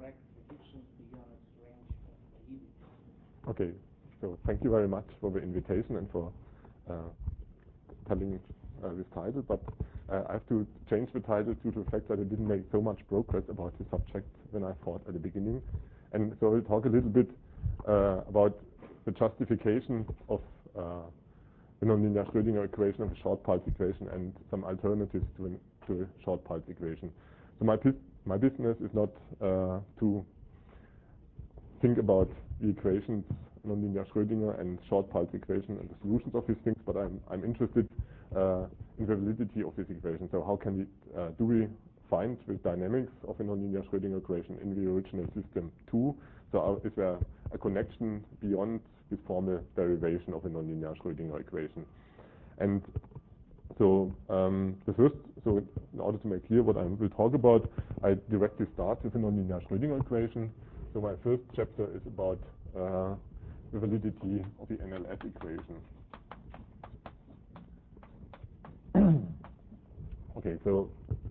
correct predictions beyond range of validity. Okay, so thank you very much for the invitation and for telling this title, but I have to change the title due to the fact that I didn't make so much progress about the subject than I thought at the beginning. And so I'll talk a little bit about the justification of the nonlinear Schrödinger equation, of the short pulse equation, and some alternatives to a short pulse equation. So my business is not to think about the equations, nonlinear Schrödinger and short pulse equation and the solutions of these things, but I'm interested in the validity of this equation. So how can we find the dynamics of a nonlinear Schrödinger equation in the original system too? So is there a connection beyond this formal derivation of a nonlinear Schrödinger equation? And so in order to make clear what I will talk about, I directly start with a nonlinear Schrödinger equation. So my first chapter is about the validity of the NLS equation. Okay, so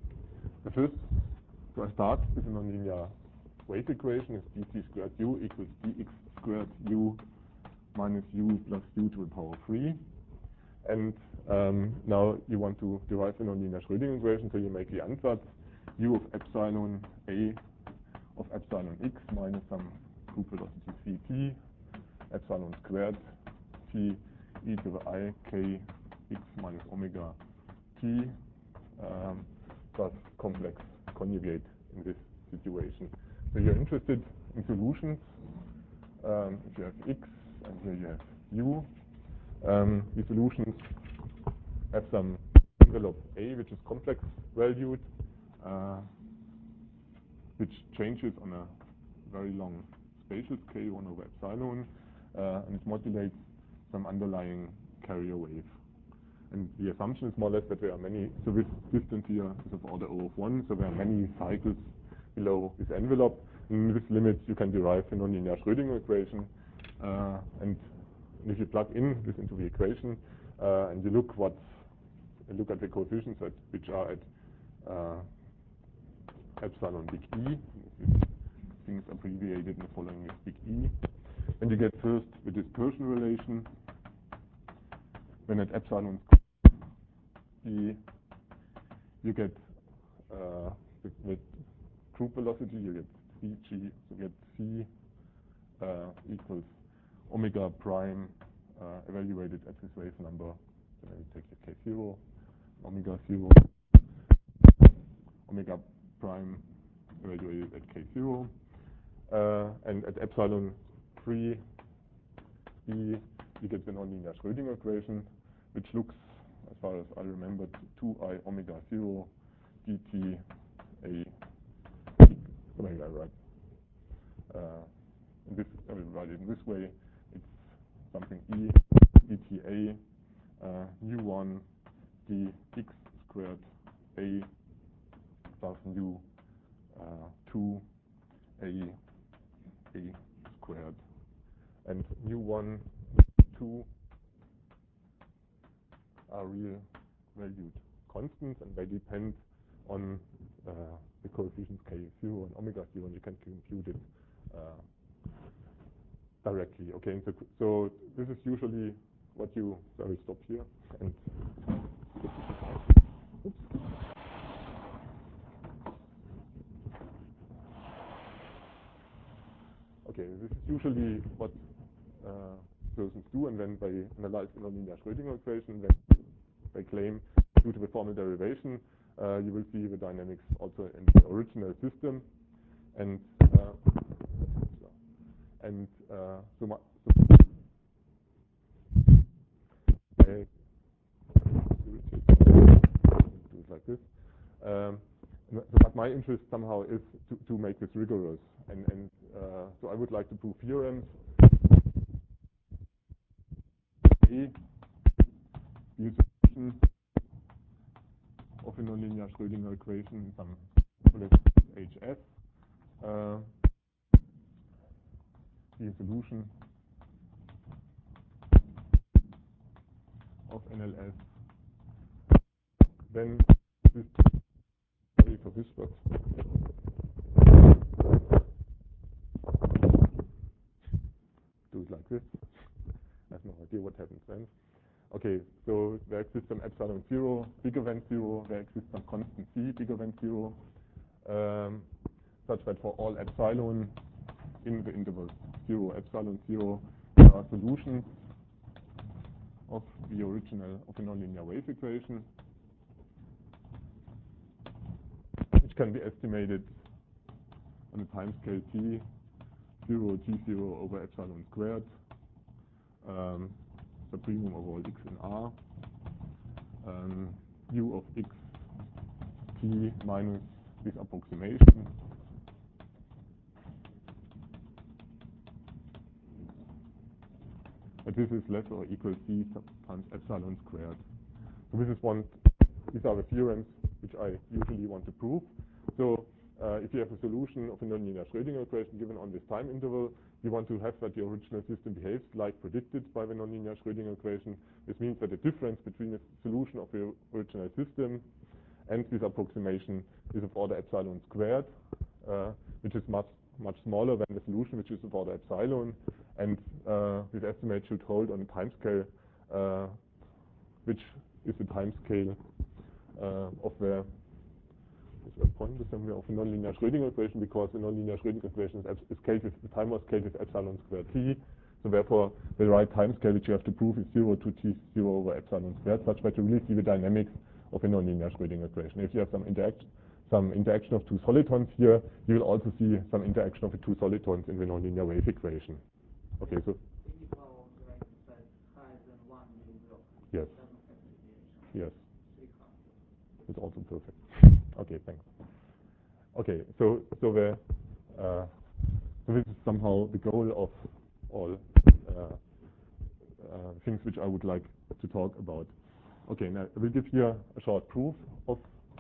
I start with a nonlinear wave equation. It's dt squared u equals dx squared u minus u plus u to the power 3. And now you want to derive a nonlinear Schrödinger equation, so you make the ansatz u of epsilon a of epsilon x minus some group velocity ct epsilon squared t e to the I k x minus omega t plus complex conjugate in this situation. So you're interested in solutions. If you have x and here you have u, the solutions have some envelope A, which is complex valued, which changes on a very long spatial scale, 1 over epsilon, and it modulates some underlying carrier wave. And the assumption is more or less that there are many, so this distance here is of order O of 1, so there are many cycles below this envelope. In this limit, you can derive a nonlinear Schrödinger equation, and if you plug in this into the equation, and you look at the coefficients which are at epsilon big E, things abbreviated in the following is big E, and you get first the dispersion relation. When at epsilon E, you get with group velocity, you get Cg, you get C equals omega prime evaluated at this wave number. So then you take the K0, omega 0, omega prime evaluated at K0, and at epsilon 3 E, you get the nonlinear Schrödinger equation, which looks, as far as I remember, 2I omega 0 dt A. Omega, right? I will write it in this way. It's something E dta u1 dx squared A plus u 2 A squared, and u1, 2 are real valued constants, and they depend on the coefficients k0 and omega 0, and you can compute it directly. Okay, so this is usually what you. So I will stop here and. Oops. Okay, this is usually what persons do, and then they analyze the nonlinear Schrödinger equation. Then they claim, due to the formal derivation, you will see the dynamics also in the original system, and I do it like this. But my interest somehow is to make this rigorous, and so I would like to prove theorems. A, the solution of a nonlinear Schrödinger equation, some Hs, the solution of NLS. Then this, sorry for this, but Okay, so there exists some epsilon 0 bigger than 0, there exists some constant c bigger than 0, such that for all epsilon in the intervals 0, epsilon 0, there are solutions of the original of a nonlinear wave equation, which can be estimated on a time scale t, 0, t0 over epsilon squared, supremum over all x in R, u of x t minus this approximation, but this is less or equal c times epsilon squared. So this is these are the theorems which I usually want to prove. So if you have a solution of a nonlinear Schrödinger equation given on this time interval, you want to have that the original system behaves like predicted by the nonlinear Schrödinger equation. This means that the difference between the solution of the original system and this approximation is of order epsilon squared, which is much smaller than the solution, which is of order epsilon, and this estimate should hold on a time scale which is the time scale of the point assembly of a nonlinear Schrödinger equation, because the nonlinear Schrödinger equation is scaled with the time was scaled with epsilon squared t. So therefore, the right time scale which you have to prove is 0 to t0 over epsilon squared, such that you really see the dynamics of a nonlinear Schrödinger equation. If you have some interaction of two solitons here, you will also see some interaction of the two solitons in the nonlinear wave equation. Okay, so Any power on the right side higher than 1 will work. yes, It doesn't have deviation. yes, 300. it's also perfect. Okay, thanks. Okay, so this is somehow the goal of all things which I would like to talk about. Okay, now I will give here a short proof of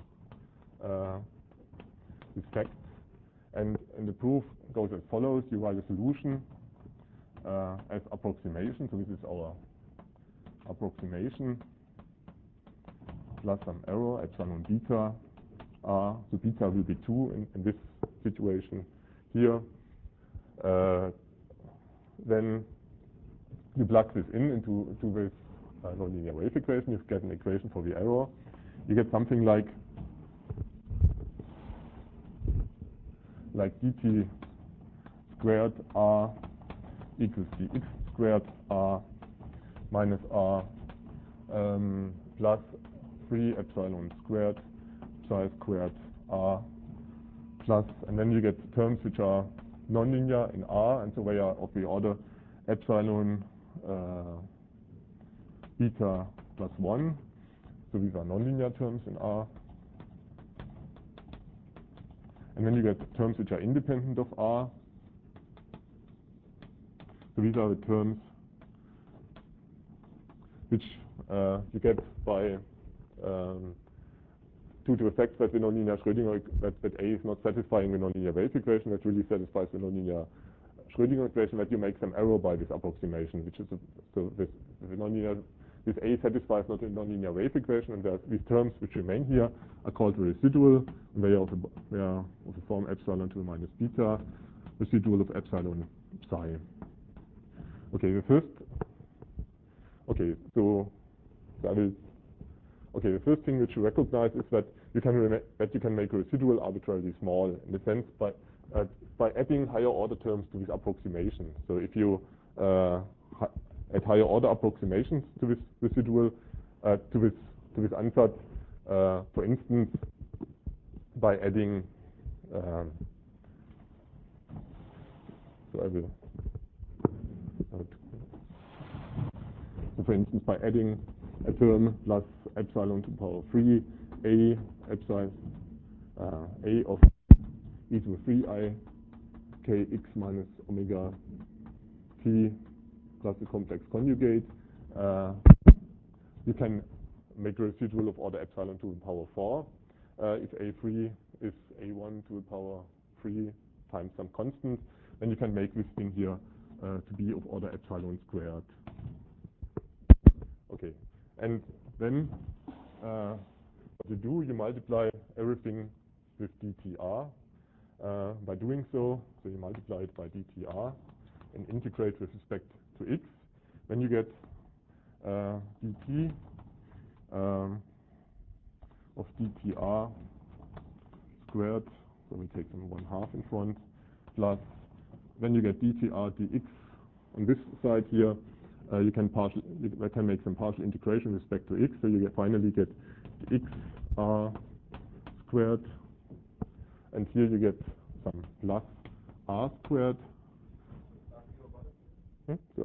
this fact, and the proof goes as follows. You write a solution as approximation, so this is our approximation plus some error, epsilon beta r, so beta will be 2 in this situation here. Then you plug this into this nonlinear wave equation, you get an equation for the error. You get something like dt squared r equals dx squared r minus r plus 3 epsilon squared psi squared r plus, and then you get terms which are nonlinear in R, and so they are of the order epsilon beta plus 1. So these are nonlinear terms in R. And then you get terms which are independent of R. So these are the terms which you get by due to the fact that the nonlinear Schrödinger that A is not satisfying the nonlinear wave equation, that really satisfies the nonlinear Schrödinger equation, that you make some error by this approximation, which is so this A satisfies not a nonlinear wave equation, and these terms which remain here are called the residual, and they are of the form epsilon to the minus beta, residual of epsilon psi. Okay, the first thing which you recognize is that you can make a residual arbitrarily small, in the sense by adding higher order terms to this approximation. So if you add higher order approximations to this residual, to this ansatz, for instance, by adding for instance, by adding a term plus epsilon to the power 3 a epsilon a of e to the 3i k x minus omega t plus the complex conjugate, you can make a residual of order epsilon to the power 4 if a3 is a1 to the power 3 times some constant, then you can make this thing here to be of order epsilon squared. Okay, and then what you do, you multiply everything with dtr. By doing so you multiply it by dtr and integrate with respect to x. Then you get dt of dtr squared, so we take them 1/2 in front, plus then you get dtr dx on this side here. You can make some partial integration with respect to x, so you finally get xr squared, and here you get some plus r squared. So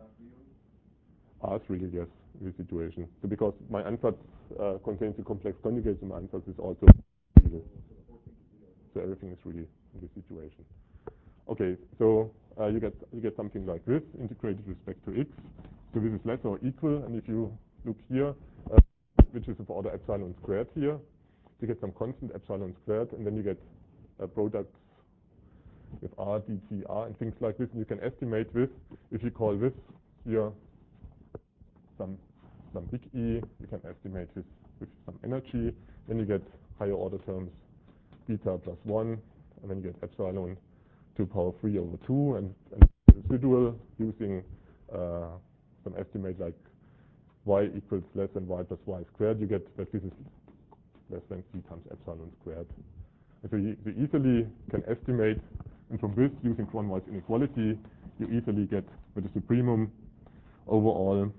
R is really yes in this situation. So because my ansatz contains a complex conjugate, so my ansatz is also real. So everything is really in this situation. Okay, so you get something like this integrated with respect to x. So this is less or equal, and if you look here, which is of order epsilon squared here, you get some constant epsilon squared, and then you get products with r, dt, r, and things like this. And you can estimate this if you call this here some big E. You can estimate this with some energy. Then you get higher order terms, beta plus 1, and then you get epsilon to the power 3 over 2, and residual using some estimate like y equals less than y plus y squared. You get that this is less than c times epsilon squared. And so you easily can estimate, and from this, using Cronwise inequality, you easily get with the supremum overall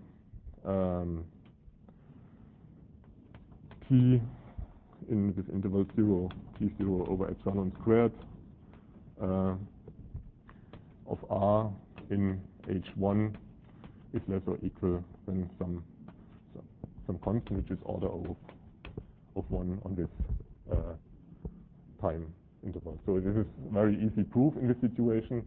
t in this interval 0, t0 over epsilon squared of r in H1 is less or equal than some constant, which is order of 1 on this time interval. So this is very easy proof in this situation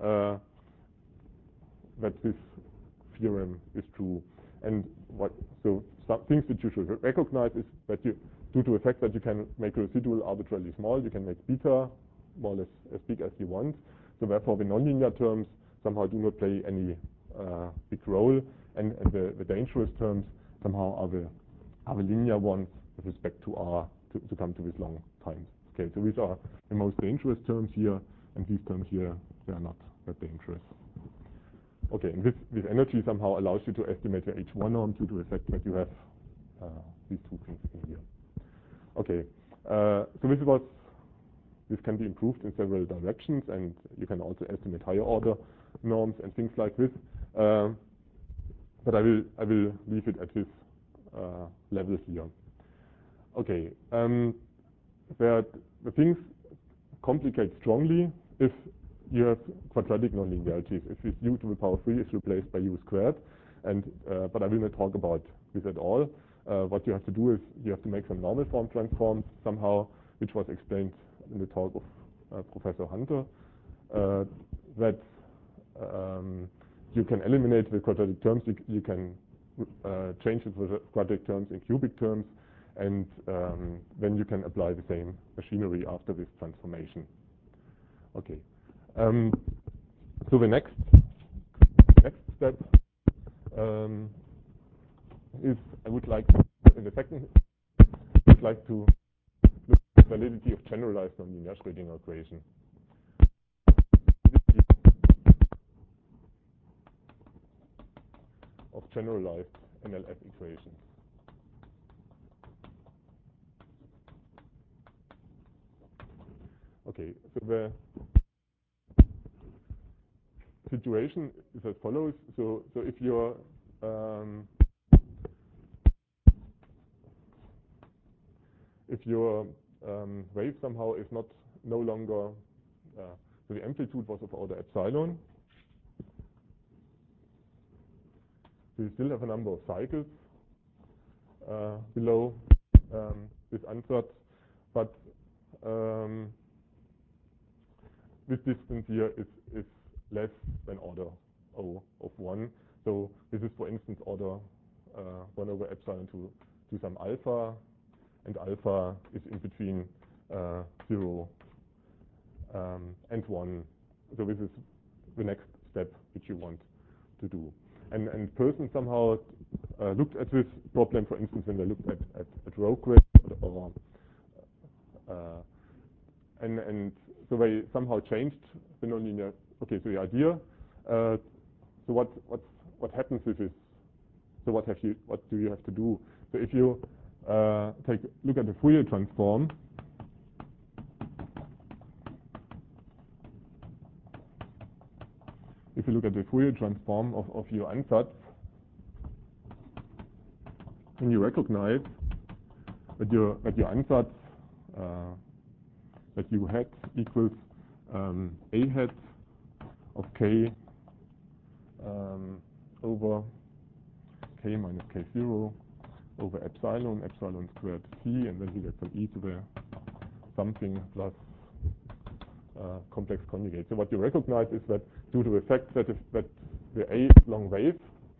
that this theorem is true. And so some things that you should recognize is that due to the fact that you can make a residual arbitrarily small, you can make beta more or less as big as you want. So therefore, the nonlinear terms somehow do not play any big role, and the dangerous terms somehow are the linear ones with respect to r to come to this long time scale. So these are the most dangerous terms here, and these terms here, they are not that dangerous. Okay, and this energy somehow allows you to estimate the H1 norm due to the fact that you have these two things in here. Okay, so this can be improved in several directions, and you can also estimate higher order norms and things like this. But I will leave it at this level here. Okay, the things complicate strongly if you have quadratic nonlinearities. If this u to the power 3 is replaced by u squared, and but I will not talk about this at all. What you have to do is you have to make some normal form transforms somehow, which was explained in the talk of Professor Hunter, that you can eliminate the quadratic terms. You can change the quadratic terms in cubic terms, and then you can apply the same machinery after this transformation. Okay. So the next step is I would like to, in the second, I would like to look at the validity of generalized nonlinear Schrödinger equation. Of generalized NLF equations. Okay, so the situation is as follows. So if your wave somehow is no longer so the amplitude was of order epsilon. We still have a number of cycles below this ansatz, but this distance here is less than order O of 1. So this is, for instance, order 1 over epsilon to some alpha, and alpha is in between 0 and 1. So this is the next step which you want to do. And Person somehow looked at this problem, for instance, when they looked at Rockwell, and so they somehow changed the nonlinear. Okay, so the idea. So what happens with this So what do you have to do? So if you look at the Fourier transform, if you look at the Fourier transform of your ansatz, then you recognize that your ansatz that you hat equals a hat of k over k minus k0 over epsilon squared c, and then you get some e to the something plus complex conjugate. So what you recognize is that due to the fact that the A is long wave,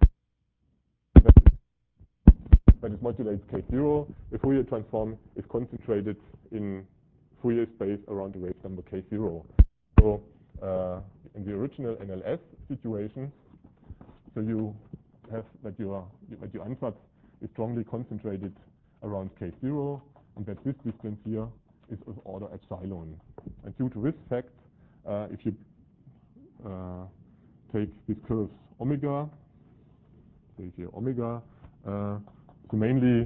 that it modulates k0, the Fourier transform is concentrated in Fourier space around the wave number k0. So in the original NLS situation, so you have that your ansatz is strongly concentrated around k0, and that this distance here is of order epsilon. And due to this fact, if you take these curves omega, say here omega, so mainly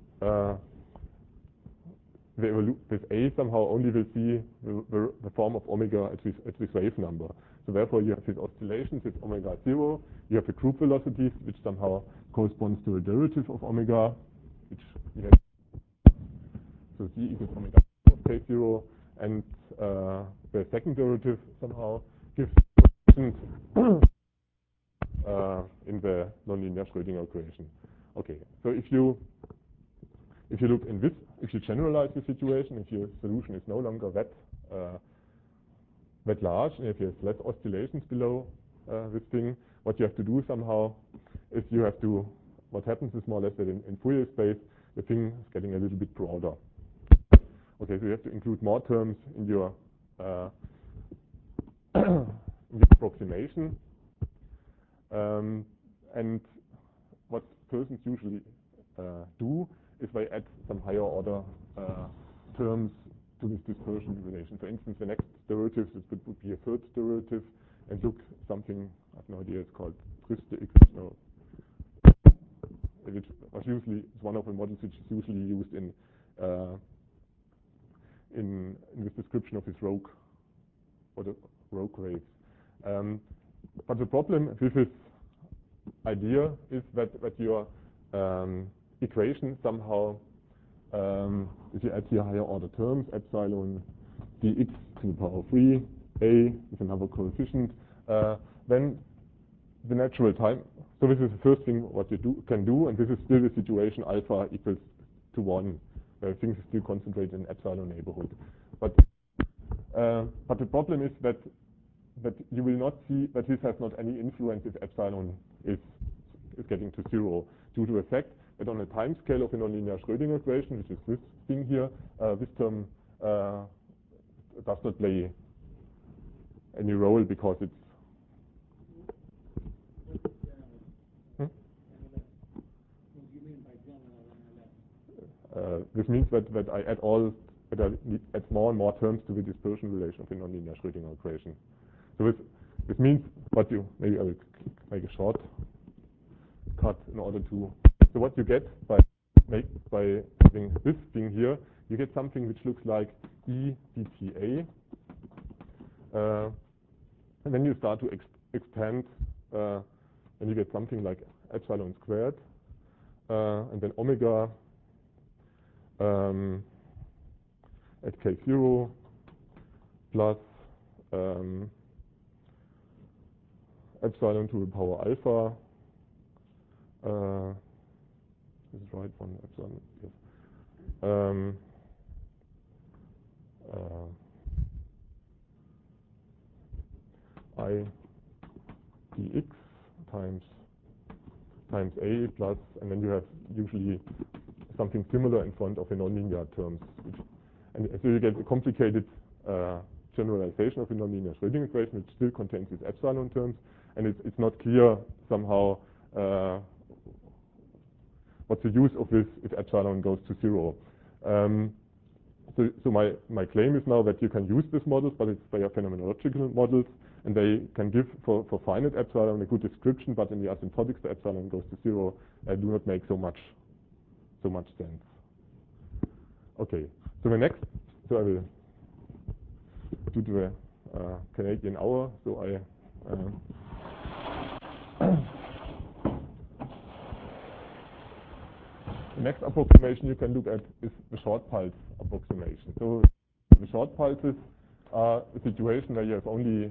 this A somehow only will see the form of omega at this wave number. So therefore you have these oscillations with omega 0. You have the group velocities, which somehow corresponds to a derivative of omega, which we have. So d equals omega of k0, and the second derivative somehow gives in the nonlinear Schrödinger equation. Okay, so if you look in this, if you generalize the situation, if your solution is no longer that large, and if you have less oscillations below this thing, what you have to do somehow is you have to, what happens is more or less that in Fourier space, the thing is getting a little bit broader. Okay, so you have to include more terms in your approximation. And what persons usually do is they add some higher order terms to this dispersion relation. For instance, the next derivative would be a third derivative, and look something, I have no idea, it's called Triste equation. Which was usually one of the models which is usually used in this description of this rogue or the rogue waves. But the problem with this idea is that your equation somehow, if you add here higher order terms, epsilon dx to the power 3, a is another coefficient, then the natural time. So this is the first thing what you can do, and this is still the situation alpha equals to 1, where things are still concentrated in epsilon neighborhood. But the problem is that you will not see that this has not any influence if epsilon is getting to 0, due to the fact that on a time scale of a nonlinear Schrödinger equation, which is this thing here, this term does not play any role because it's this means that I add add more and more terms to the dispersion relation of the nonlinear Schrödinger equation. So this means what maybe I will make a short cut in order to. So what you get by having this thing here, you get something which looks like E dta, and then you start to expand, and you get something like epsilon squared, and then omega at k0 plus epsilon to the power alpha. This is right, one epsilon. Yes. I dx times a plus, and then you have usually something similar in front of the nonlinear terms, and so you get a complicated generalization of the nonlinear Schrödinger equation, which still contains these epsilon terms, and it's not clear somehow what's the use of this if epsilon goes to 0. So my claim is now that you can use these models, but they are phenomenological models, and they can give for finite epsilon a good description, but in the asymptotics, the epsilon goes to 0, do not make so much sense. Okay, so I will do the Canadian hour. So the next approximation you can look at is the short pulse approximation. So the short pulses are a situation where you have only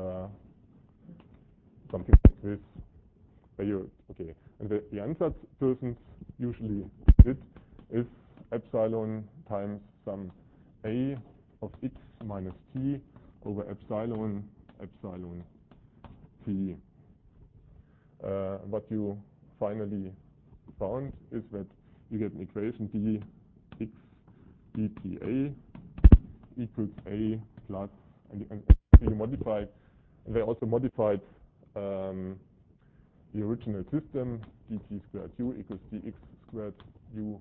something like this. And the ansatz persons usually did is epsilon times some a of x minus t over epsilon t. What you finally found is that you get an equation dx dta equals a plus, and you modify, and they also modified the original system, dt squared u equals dx squared u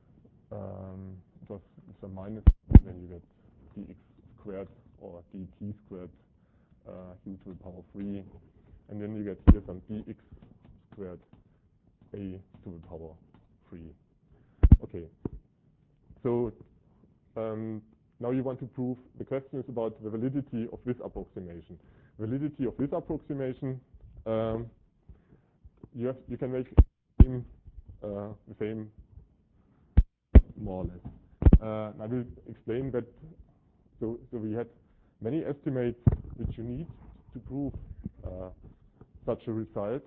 plus some minus, then you get dx squared or dt squared u to the power 3, and then you get here some dx squared a to the power 3. Okay, so now you want to prove, the question is about the validity of this approximation. Validity of this approximation, you can make the same more or less. I will explain that. So we had many estimates which you need to prove such a result.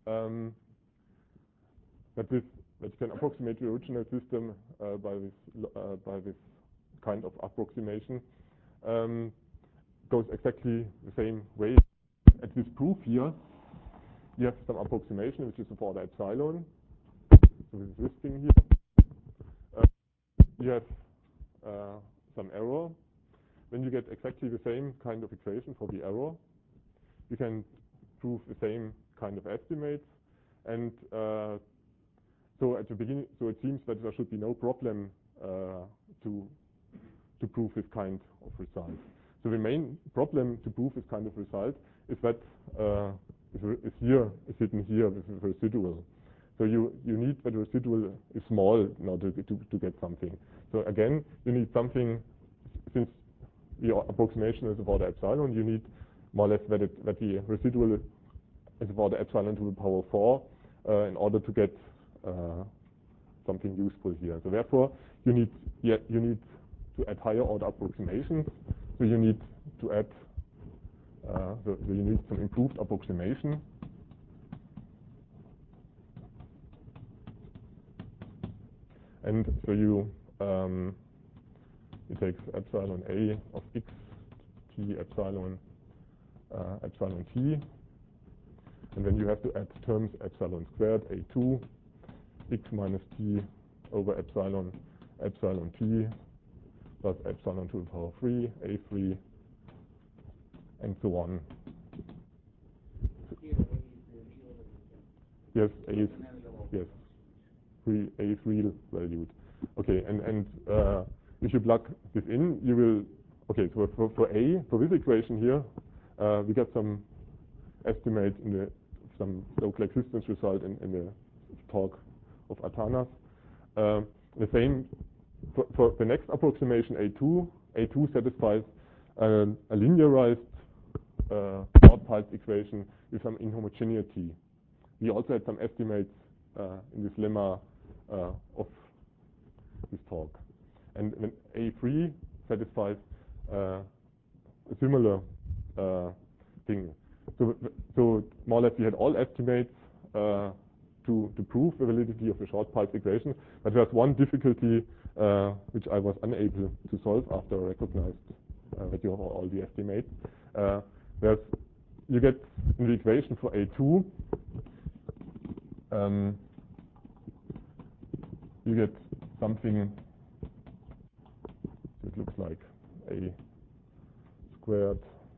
That you can approximate the original system by this kind of approximation goes exactly the same way. At this proof here, you have some approximation which is of order epsilon. So this is this thing here. You have some error. When you get exactly the same kind of equation for the error, you can prove the same kind of estimates. And so at the beginning, so it seems that there should be no problem to prove this kind of result. So the main problem to prove this kind of result is that is hidden here with the residual. So you need that the residual is small in order to get something. So again, you need something, since your approximation is about epsilon, you need more or less that the residual is about epsilon to the power 4 in order to get something useful here. So therefore, you need to add higher order approximations. So you need to add so you need some improved approximation. And so you it takes epsilon a of x t epsilon t, and then you have to add terms epsilon squared a2 x minus t over epsilon t plus epsilon to the power 3 a3 and so on. Yes, a is yes. A is real valued. Okay, and if you plug this in, you will. Okay, so for this equation here, we got some estimate in some local existence result in the talk of Atanas. The same for the next approximation A2 satisfies a linearized short pulse equation with some inhomogeneity. We also had some estimates in this lemma of this talk. And when A3 satisfies a similar thing. So more or less we had all estimates to prove the validity of the short pulse equation, but there's one difficulty which I was unable to solve after I recognized that you have all the estimates. You get in the equation for A2 you get something that looks like a squared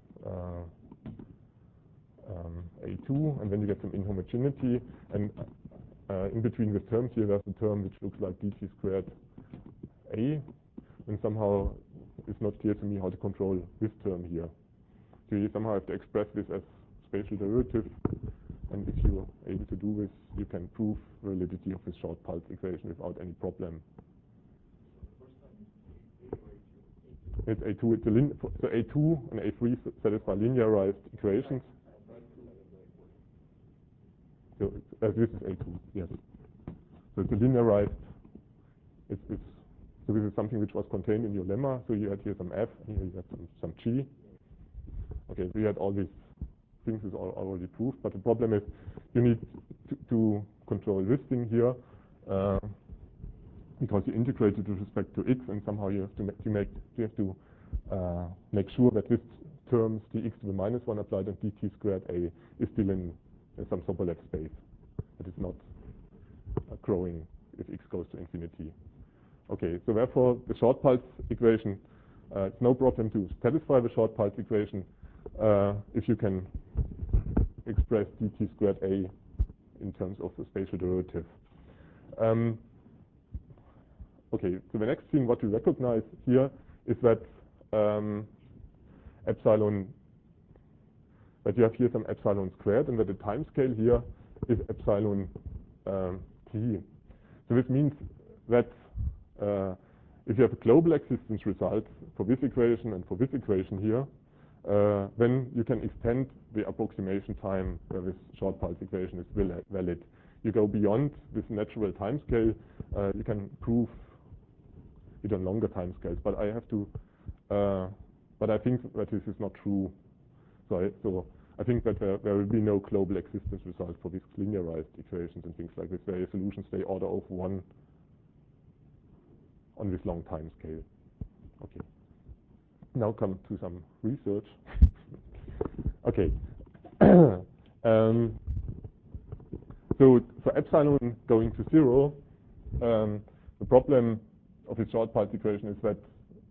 A2, and then you get some inhomogeneity, and in between the terms here there's a term which looks like dt squared A, and somehow it's not clear to me how to control this term here. So you somehow have to express this as spatial derivative, and if you're able to do this, you can prove validity of this short pulse equation without any problem. It's A2. So A2 and A3 satisfy linearized equations. So this is A2, yes. So it's a linearized. So this is something which was contained in your lemma. So you had here some F, and here you had some G. Okay, we had all these things is already proved, but the problem is you need to control this thing here because you integrate it with respect to x, and somehow you have to make sure that this terms dx to the minus 1 applied and dt squared a is still in some Sobolev space. It is not growing if x goes to infinity. Okay, so therefore the short pulse equation, it's no problem to satisfy the short pulse equation if you can express dt squared a in terms of the spatial derivative. Okay, so the next thing what we recognize here is that epsilon, that you have here some epsilon squared, and that the time scale here is epsilon t. So this means that if you have a global existence result for this equation and for this equation here, then you can extend the approximation time where this short pulse equation is valid. You go beyond this natural time scale, you can prove it on longer time scales, but I think that this is not true. So I think that there will be no global existence result for these linearized equations and things like this, where your solutions stay order of 1 on this long time scale. Okay. Now come to some research. Okay. So for epsilon going to 0, the problem of the short pulse equation is that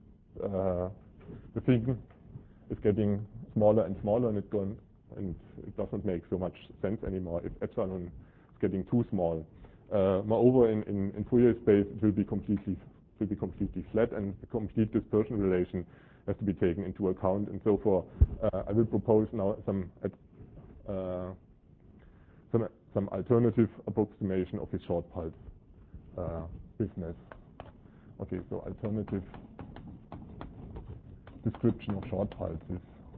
the thing is getting smaller and smaller, and it doesn't make so much sense anymore if epsilon is getting too small. Moreover, in Fourier space, it will be completely flat, and the complete dispersion relation has to be taken into account. And so for I will propose now some alternative approximation of the short pulse business. Okay, so alternative description of short pulses.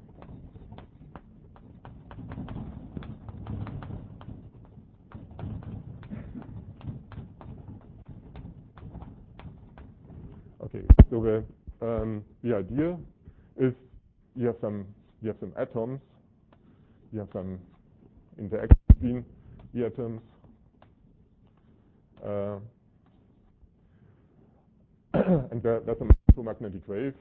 Okay, so the idea is you have some atoms, you have some interaction between the atoms, and there's an electromagnetic wave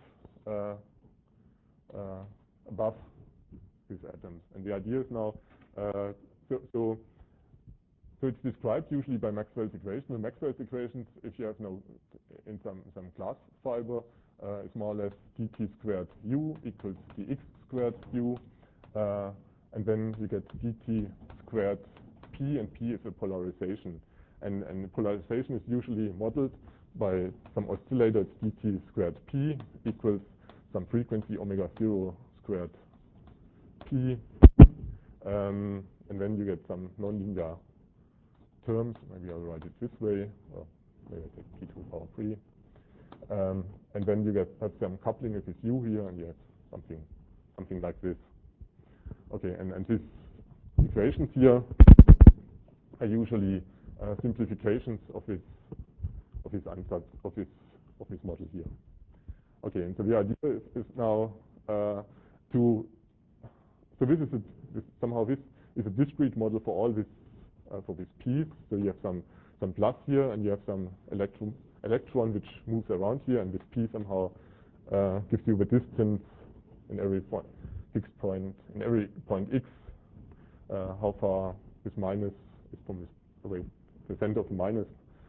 above these atoms. And the idea is now, so it's described usually by Maxwell's equation. The Maxwell's equations, if you have in some glass fiber, it's more or less dt squared u equals dx squared u, and then you get dt squared p, and p is a polarization. And polarization is usually modeled by some oscillator. It's dt squared p equals some frequency omega 0 squared p, and then you get some nonlinear terms. Maybe I'll write it this way, or maybe I take p to the power 3. And then you have some coupling with this u here, and you have something like this. Okay, and these equations here are usually simplifications of this ansatz of this model here. Okay, and so the idea is now so this is a discrete model for all this for this p's. So you have some plus here, and you have some electron which moves around here, and this p somehow gives you the distance in every fixed point, in every point x, how far this minus is from this away. The center of the minus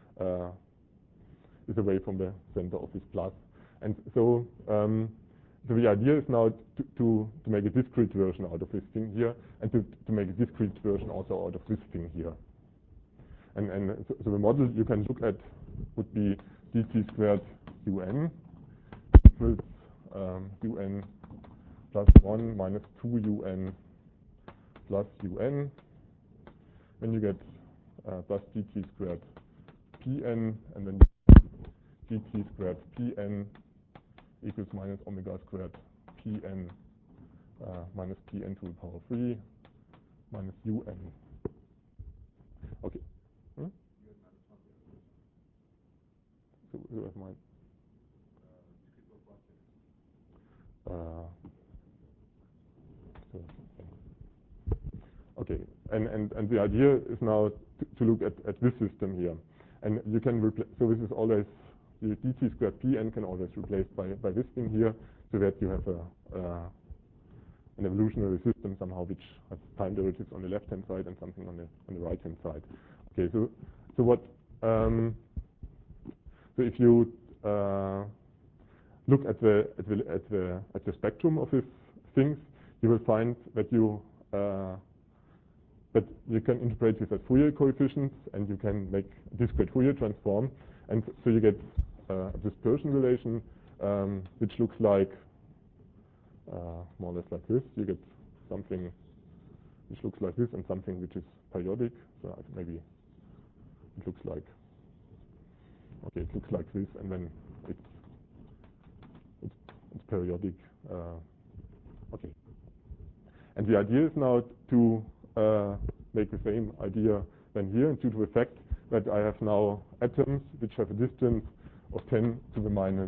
is away from the center of this plus. And so the idea is now to make a discrete version out of this thing here, and to make a discrete version also out of this thing here. And so the model you can look at would be dt squared un equals un plus 1 minus 2 un plus un. Then you get plus dt squared pn, and then dt squared pn equals minus omega squared pn minus pn to the power 3 minus un. Okay. So that's mine. Okay, and the idea is now to look at this system here, and you can replace. So this is always the dt squared pn can always be replaced by this thing here, so that you have an evolutionary system somehow which has time derivatives on the left hand side and something on the right hand side. Okay, so what? So if you look at the spectrum of these things, you will find that you can interpret this as Fourier coefficients, and you can make a discrete Fourier transform, and so you get a dispersion relation which looks like more or less like this. You get something which looks like this and something which is periodic. So maybe it looks like, okay, it looks like this, and then it's periodic. Okay. And the idea is now to make the same idea then here, due to the fact that I have now atoms which have a distance of 10 to the minus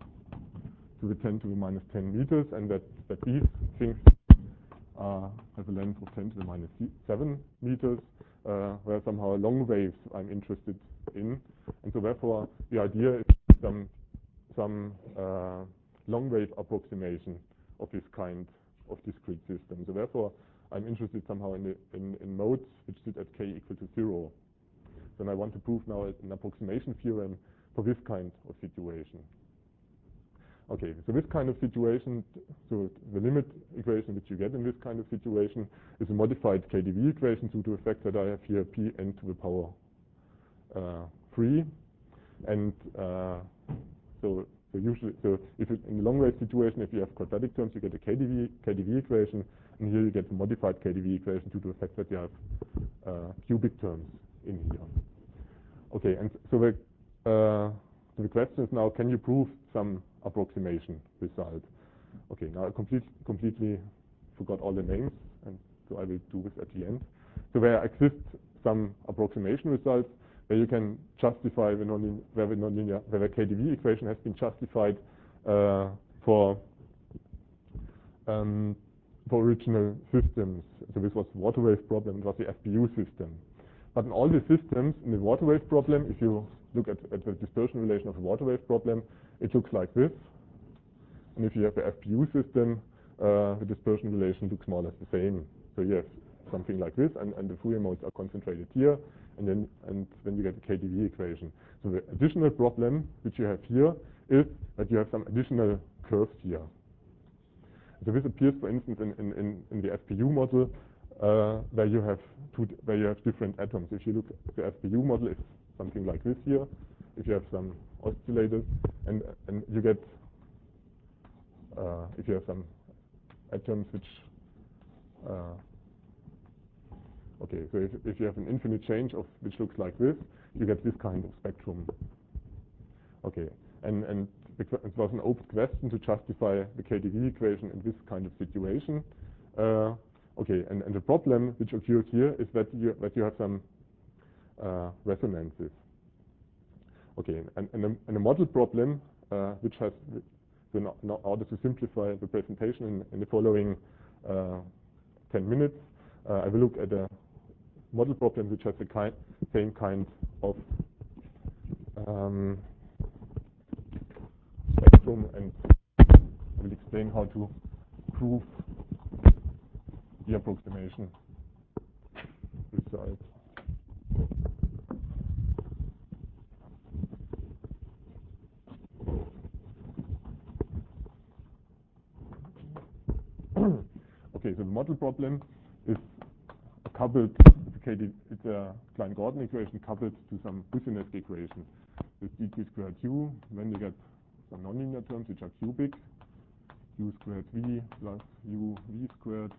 10 meters, and that these things have a length of 10 to the minus 7 meters, where somehow long waves I'm interested in, and so therefore the idea is some long wave approximation of this kind of discrete system. So therefore I'm interested somehow in modes which sit at k equal to 0. Then I want to prove now an approximation theorem for this kind of situation. Okay, so this kind of situation, so the limit equation which you get in this kind of situation is a modified KdV equation due to the fact that I have here Pn to the power 3, and so usually, if in the long wave situation, if you have quadratic terms, you get a KdV equation, and here you get a modified KdV equation due to the fact that you have cubic terms in here. Okay, and so the question is now, can you prove some approximation result? Okay, now I completely forgot all the names, and so I will do this at the end. So there exists some approximation results where you can justify where the KdV equation has been justified for original systems. So this was the water wave problem, it was the FPU system. But in all the systems, in the water wave problem, if you look at the dispersion relation of the water wave problem, it looks like this. And if you have the FPU system, the dispersion relation looks more or less the same. So you have something like this, and the Fourier modes are concentrated here, and then you get the KdV equation. So the additional problem which you have here is that you have some additional curves here. So this appears, for instance, in the FPU model, where you have different atoms. If you look at the FPU model, it's something like this here. If you have some oscillators, and you get if you have some atoms which okay, so if you have an infinite change of which looks like this, you get this kind of spectrum. Okay, and it was an open question to justify the KdV equation in this kind of situation. Okay, and the problem which occurs here is that you have some resonances. Okay, and a model problem which has, so in order to simplify the presentation in the following 10 minutes, I will look at a model problem which has the same kind of spectrum, and I will explain how to prove the approximation result. Okay, so the model problem is coupled to it's a Klein-Gordon equation coupled to some Boussinesq equation with dt squared u. Then you get some nonlinear terms which are cubic, u squared v plus u v squared.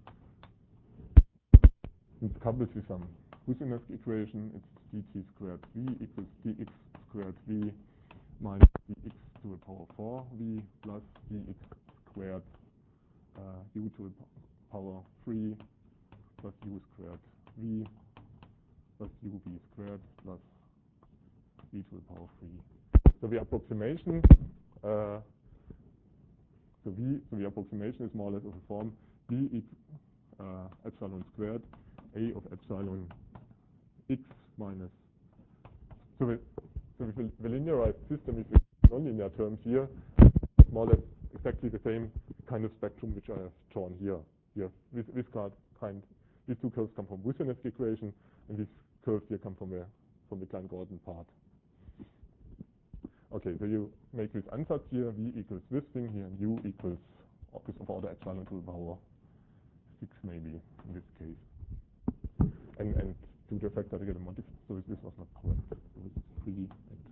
It's coupled with some Boussinesq equation. It's dt squared v equals dx squared v minus dx to the power 4v plus dx squared u to the power 3 plus u squared v plus uv squared plus v to the power 3. So the approximation, the approximation is more or less of the form d equals epsilon squared a of epsilon x minus. So the linearized system is with nonlinear terms here, more or less exactly the same kind of spectrum which I have drawn here. Here, these two curves come from Boussinesq equation, and these curves here come from the Klein-Gordon part. Okay, so you make this ansatz here, v equals this thing here, and u equals office of order epsilon to the power 6 maybe in this case. And due to the fact that I get a modifier, so this was not correct. So this is 3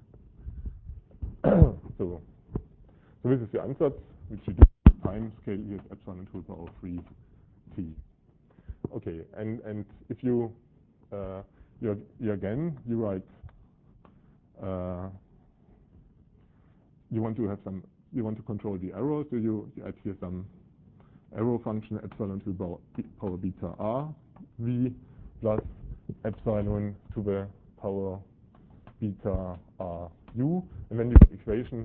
and so this is the ansatz which you do time scale here is epsilon to the power 3 t. Okay, and if you again you write you want to control the error, so you add here some error function epsilon to the power beta r v plus epsilon to the power beta r u, and then you get equation.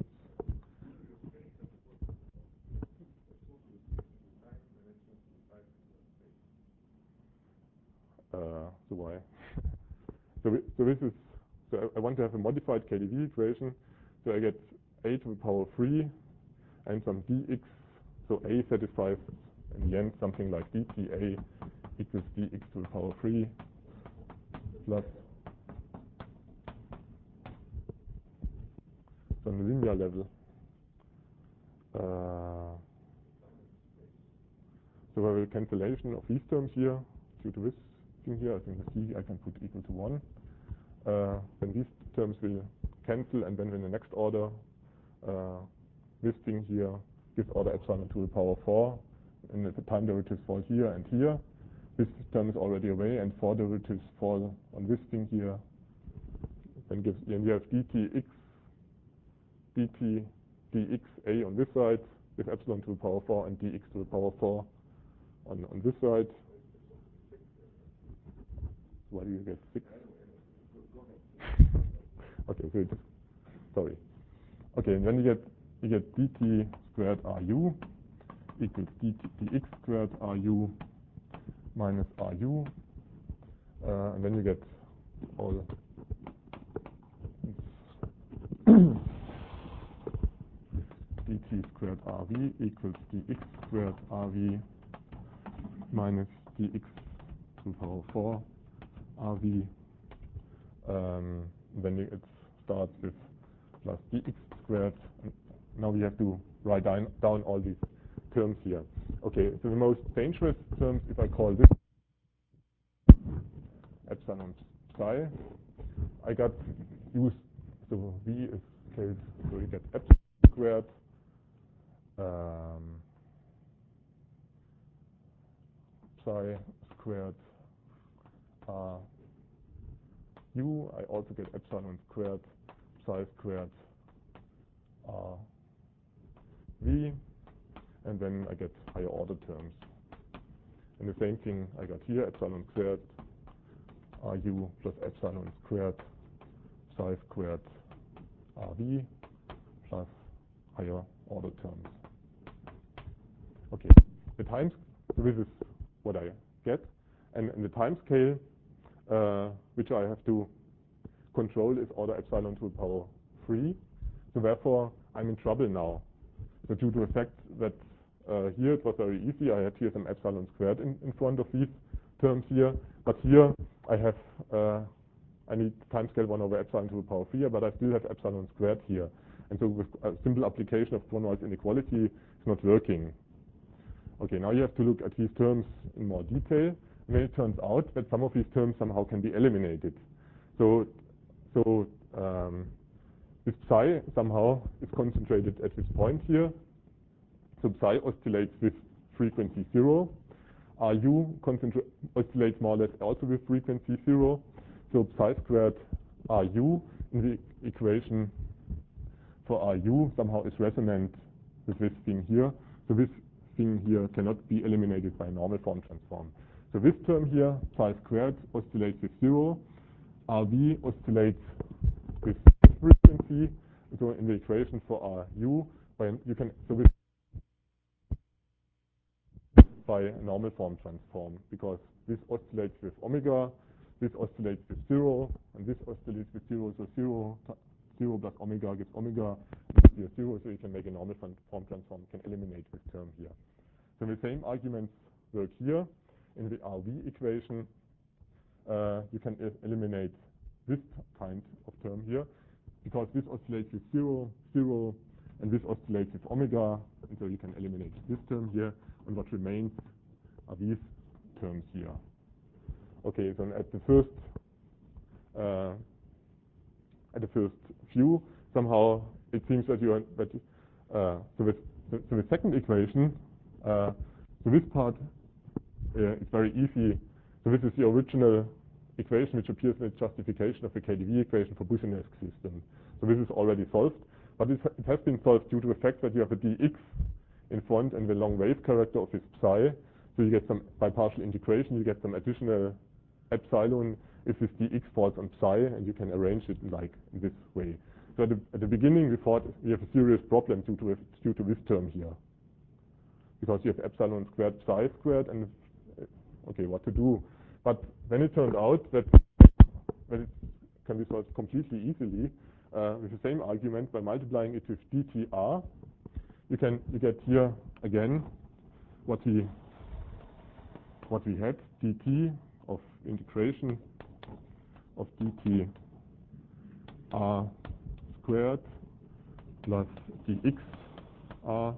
So why? So this is, so I want to have a modified KdV equation. So I get a to the power 3 and some dx. So a satisfies in the end something like dta equals dx to the power 3 plus on the linear level. So I have a cancellation of these terms here due to this thing here. I think the c I can put equal to 1. Then these terms will cancel, and then in the next order, this thing here gives order epsilon to the power 4, and the time derivatives fall here and here. This term is already away, and 4 derivatives fall on this thing here. Then you have dtx, dt, dxa on this side with epsilon to the power 4 and dx to the power 4 on this side. Why do you get 6? Okay, so sorry. Okay, and then you get dt squared ru equals dx squared ru minus ru, and then you get all dt squared rv equals dx squared rv minus dx to the power 4 rv. Then it starts with plus dx squared. And now we have to write down all these terms here. Okay, so the most dangerous terms, if I call this epsilon psi, I got u, so v is case, so you get epsilon squared psi squared r u. I also get epsilon squared psi squared r v, and then I get higher order terms. And the same thing I got here, epsilon squared ru plus epsilon squared psi squared rv plus higher order terms. Okay, the times, so this is what I get, and the time scale which I have to control is order epsilon to the power 3. So therefore, I'm in trouble now. So due to the fact that here it was very easy, I had here some epsilon squared in front of these terms here, but here I have I need time scale 1 over epsilon to the power 3, but I still have epsilon squared here. And so with a simple application of Kroneval's inequality, it's not working. Okay, now you have to look at these terms in more detail. And then it turns out that some of these terms somehow can be eliminated. So This psi somehow is concentrated at this point here. So psi oscillates with frequency 0. Ru oscillates more or less also with frequency 0. So psi squared Ru in the equation for Ru somehow is resonant with this thing here. So this thing here cannot be eliminated by a normal form transform. So this term here, psi squared, oscillates with 0. Rv oscillates with frequency. So in the equation for Ru, when you can with by a normal form transform, because this oscillates with omega, this oscillates with 0, and this oscillates with 0. So 0 plus omega gives omega, and this is 0, so you can make a normal form transform, you can eliminate this term here. So the same arguments work here. In the Rv equation, you can eliminate this kind of term here, because this oscillates with 0, 0, and this oscillates with omega, and so you can eliminate this term here, and what remains are these terms here. Okay, so at the first view, somehow it seems that so the second equation, so this part is very easy. So this is the original equation which appears in the justification of the KdV equation for Boussinesq system. So this is already solved, but it has been solved due to the fact that you have a dx in front and the long wave character of this psi. So you get some, by partial integration, you get some additional epsilon if this dx falls on psi, and you can arrange it like in this way. So at the beginning we thought we have a serious problem due to this term here, because you have epsilon squared psi squared, and okay, what to do? But then it turned out that it can be solved completely easily with the same argument by multiplying it with dtr. You get here again what we had, dt of integration of dt r squared plus dx r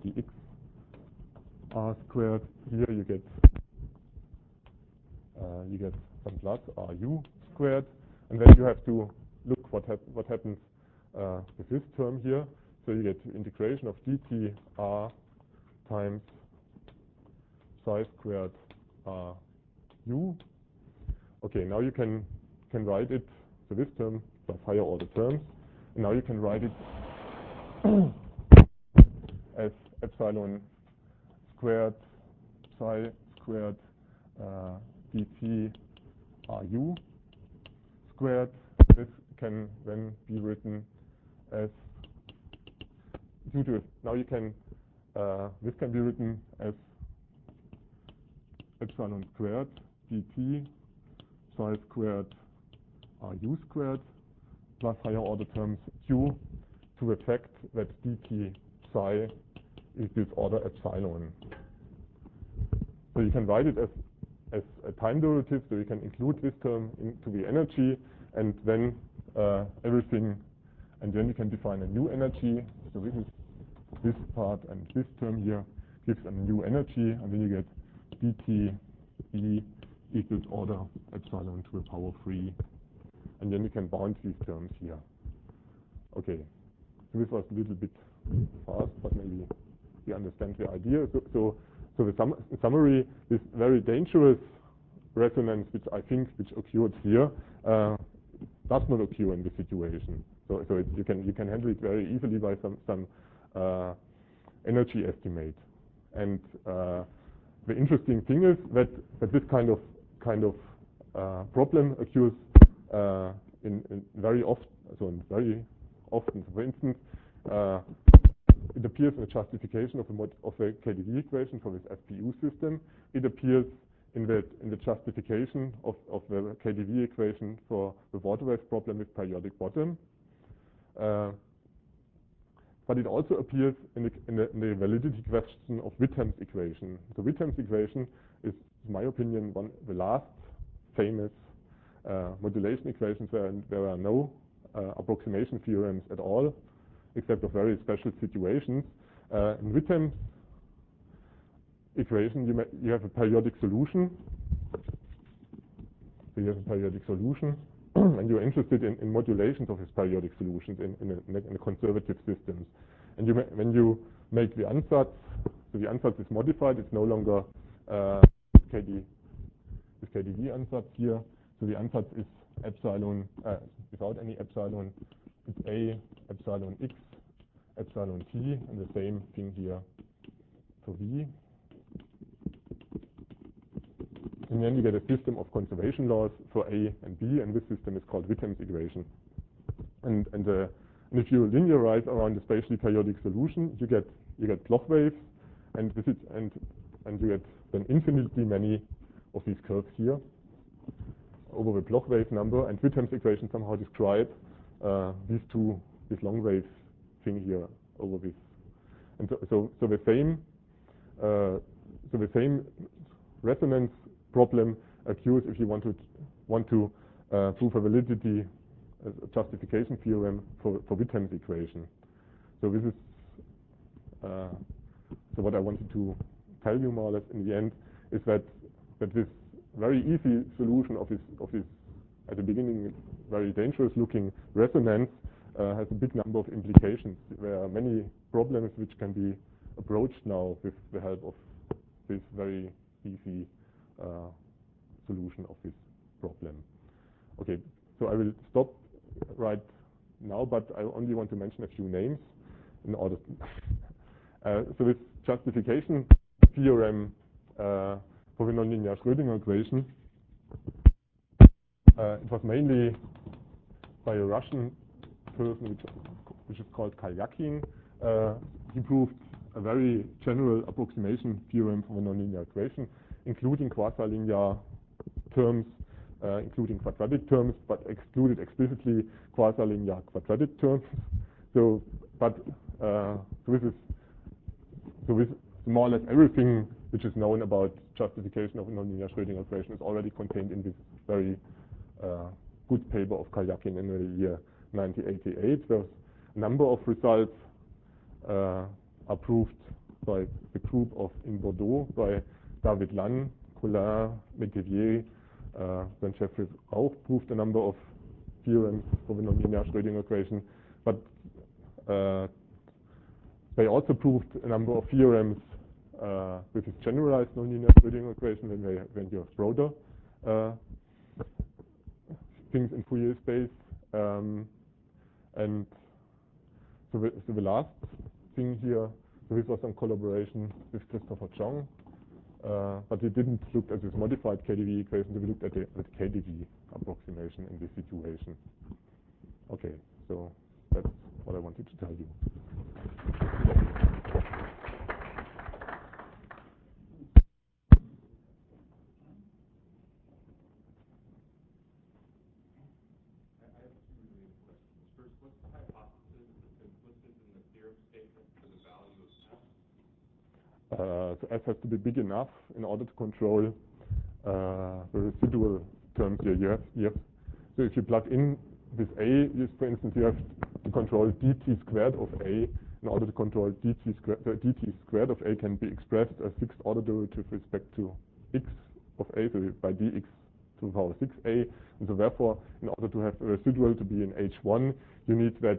squared. Here you get some plus ru squared, and then you have to look what happens with this term here. So you get integration of dt r times psi squared u. Okay, now you can write it. So this term plus higher order terms, and now you can write it as epsilon squared psi squared dt ru squared. This can then be written as now you can this can be written as epsilon squared dt psi squared ru squared plus higher order terms q to the fact that dt psi is this order epsilon. So you can write it as a time derivative, so you can include this term into the energy, and then everything, and then you can define a new energy. So this is this part, and this term here gives a new energy, and then you get dt e equals order epsilon to the power 3, and then you can bound these terms here. Okay, so this was a little bit fast, but maybe you understand the idea. So the summary, this very dangerous resonance, which occurred here, does not occur in this situation. So you can handle it very easily by some energy estimate. And the interesting thing is that this kind of problem occurs in very often. So very often, for instance, it appears in the justification of the KdV equation for this FPU system. It appears in the justification of the KdV equation for the water wave problem with periodic bottom. But it also appears in the validity question of Wittem's equation. The Wittem's equation is, in my opinion, the last famous modulation equations where there are no approximation theorems at all, except of very special situations. In Wittem's equation, you have a periodic solution. So you have a periodic solution and you're interested in modulations of these periodic solutions in a conservative systems. And when you make the ansatz, so the ansatz is modified, it's no longer this KdV ansatz here. So the ansatz is epsilon, without any epsilon, it's A epsilon x, epsilon t, and the same thing here for V. And then you get a system of conservation laws for A and B, and this system is called Wittem's equation. And if you linearize around the spatially periodic solution, you get Bloch waves, and you get then infinitely many of these curves here over the Bloch wave number, and Wittem's equation somehow describe this long wave thing here over this. And so the same resonance problem occurs if you want to prove a validity justification theorem for Wittem's equation. So this is so what I wanted to tell you more or less in the end is that this very easy solution of this at the beginning very dangerous looking resonance has a big number of implications. There are many problems which can be approached now with the help of this very easy solution of this problem. Okay, so I will stop right now, but I only want to mention a few names in order. So this justification theorem for the nonlinear Schrödinger equation, it was mainly by a Russian person which is called Kalyakin. He proved a very general approximation theorem for the nonlinear equation, including quasi-linear terms, including quadratic terms, but excluded explicitly quasi-linear quadratic terms. So this is more or less everything which is known about justification of a nonlinear Schrödinger equation is already contained in this very good paper of Kalyakin in the year 1988. There's a number of results are proved by the group in Bordeaux by David Lann, Colin, Métivier, then Jeffrey Rauch proved a number of theorems for the nonlinear Schrödinger equation, but they also proved a number of theorems with this generalized nonlinear Schrödinger equation when you have broader things in Fourier space. And so the last thing here, so this was in collaboration with Christopher Chong, but we didn't look at this modified KdV equation, we looked at the KdV approximation in this situation. Okay, so that's what I wanted to tell you. So S has to be big enough in order to control the residual terms here. You have, so if you plug in this A, for instance, you have to control dt squared of A in order to control dt squared. The dt squared of A can be expressed as fixed order derivative with respect to x of A, so by dx to the power 6A. And so therefore, in order to have a residual to be in H1, you need that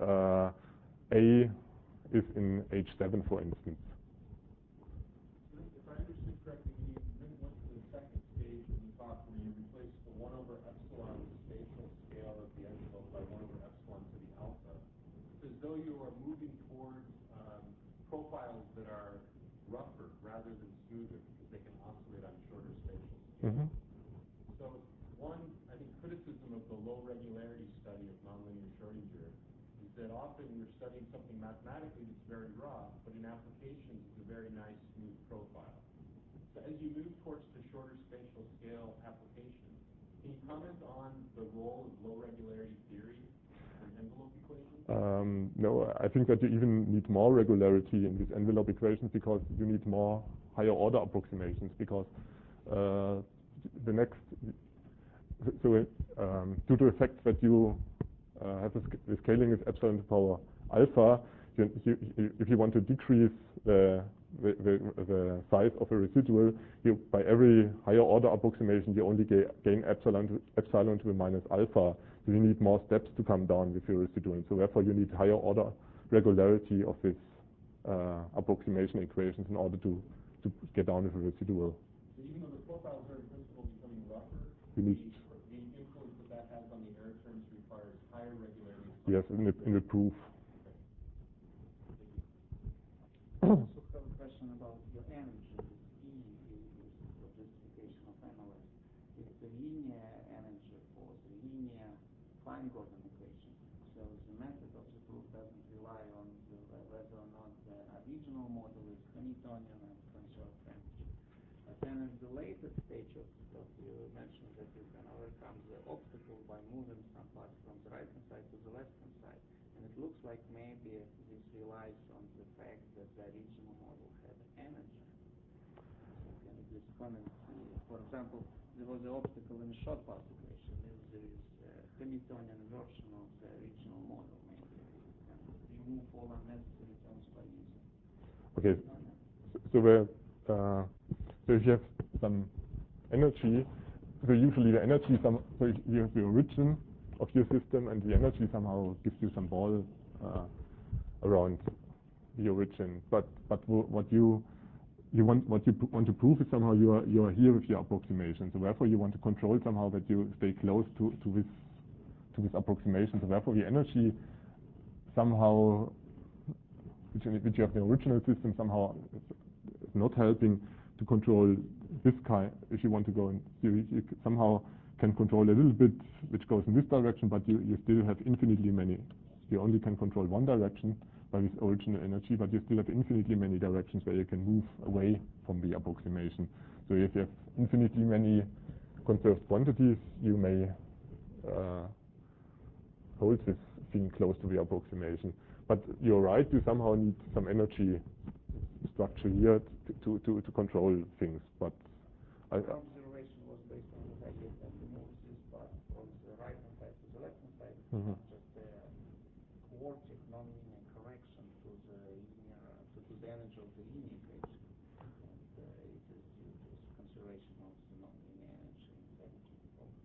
A is in H7, for instance. If I understood correctly, you then went to the second stage when you talked where you replaced the 1 over epsilon spatial scale of the envelope by 1 over epsilon to the alpha. It's as though you are moving towards profiles that are rougher rather than smoother because they can oscillate on shorter spatial scales. So one, I think, criticism of the low regularity study of nonlinear Schrödinger is that often you're studying something mathematically that's very rough, but in applications it's a very nice smooth profile. So as you move towards the shorter spatial scale applications, can you comment on the role of low regularity theory in envelope equations? No, I think that you even need more regularity in these envelope equations because you need more higher order approximations because the next, so due to the fact that you have the scaling is epsilon to the power alpha, if you want to decrease the the size of a residual, by every higher order approximation, you only gain epsilon to the minus alpha. So you need more steps to come down with your residual. So therefore, you need higher order regularity of this approximation equations in order to get down with the residual. So even though the profiles are in principle becoming rougher, You need the influence that has on the error terms requires higher regularity. yes, in the proof. I also have a question about your energy. E is for justification of analyze. It's the linear energy for the linear Klein-Gordon equation. So the method of the proof doesn't rely on whether or not the original model is Hamiltonian and conserved energy. But then in the later stage of the talk, you mentioned that you can overcome the obstacle by moving some parts from the right-hand side to the left-hand side. And it looks like maybe this relies on the fact that the original model had energy. So can you please comment? For example, there was an obstacle in the short path equation. If there is a Hamiltonian version of the original model, maybe you can remove all unnecessary terms by using. Okay. So if you have some energy, so usually the energy so you have the origin of your system, and the energy somehow gives you some ball around the origin. But what you want to prove is somehow you are here with your approximation. So therefore you want to control somehow that you stay close to this approximation. So therefore the energy somehow which you have the original system somehow is not helping to control this kind. If you want to go in, you somehow can control a little bit which goes in this direction, but you still have infinitely many. You only can control one direction by this original energy, but you still have infinitely many directions where you can move away from the approximation. So if you have infinitely many conserved quantities, you may hold this thing close to the approximation. But you're right, you somehow need some energy structure here to control things. But Our observation was based on the fact that you move this part from the right-hand side to the left-hand side, not just a quartic non-linear correction to the energy of the linear equation. And it is due to the conservation of the non-linear energy in the energy problem.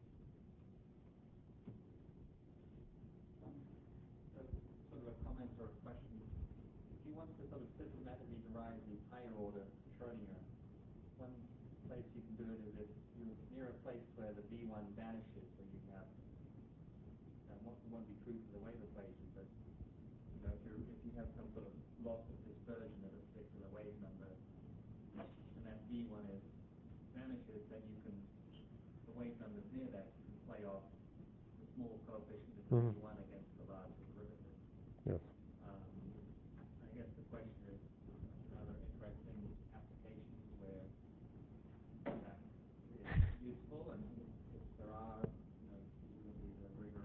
Sort of a comment or a question. If you want to sort of systematically derive the higher order Schrodinger, one place you can do it is if you're near a place where the B1 vanishes, so you have won't be true for the wave equation, but if you have some sort of loss of dispersion at a particular wave number, and that B1 vanishes, then the wave numbers near that, you can play off the small coefficient of B1 against the large derivative. yes. I guess the question is, other interesting applications where that is useful, and if there are, presumably the rigor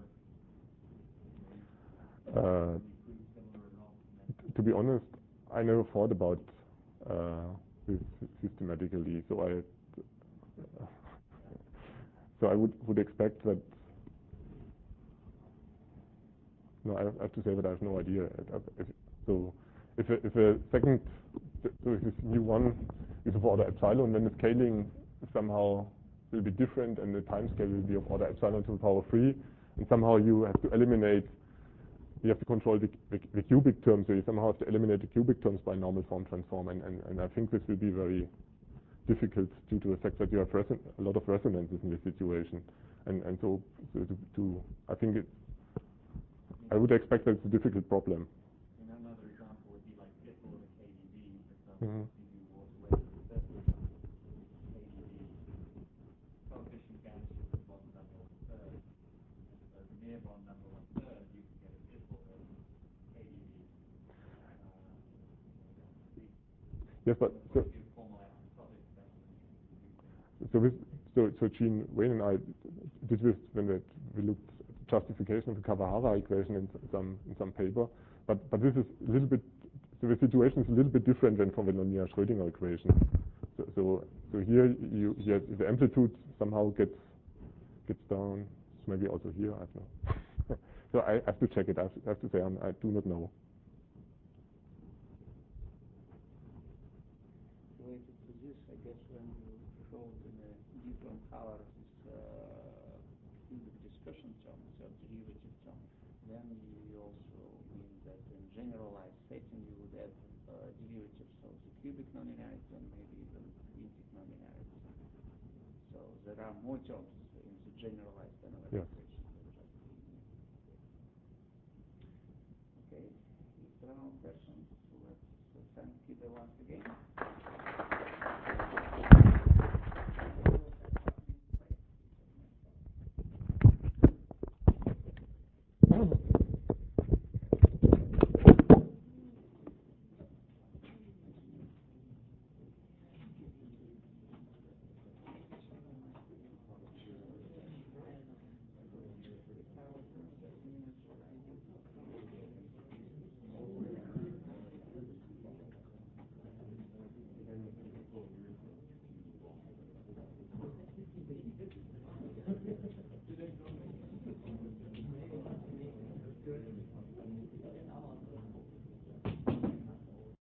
prove similar results. To be honest, I never thought about this systematically. So I would expect that. No, I have to say that I have no idea. So if a second, so if this new one is of order epsilon, then the scaling somehow will be different, and the time scale will be of order epsilon to the power 3, and somehow you have to eliminate. You have to control the cubic terms, so you somehow have to eliminate the cubic terms by normal form transform, and I think this will be very difficult due to the fact that you have a lot of resonances in this situation, and so I think I would expect that it's a difficult problem. And another example would be like Pitbull and KDV, for example. If you walk away from KDV, coefficient vanishes at bond number 1/3, and so near bond number 1/3, you can get a Pitbull version of KDV. Yes, but so Jean Wayne and I did this when we looked at the justification of the Kawahara equation in some paper, but this is a little bit. So the situation is a little bit different than from the nonlinear Schrödinger equation. So here the amplitude somehow gets down. Maybe also here, I don't know. So I have to check it. I have to say I do not know. when you wrote in a different colors this cubic dispersion term, so derivative term, then you also mean that in generalized setting you would add derivatives of the cubic nonlinearity and maybe even quintic nonlinearity. So there are more terms in the generalized analytic. Yes.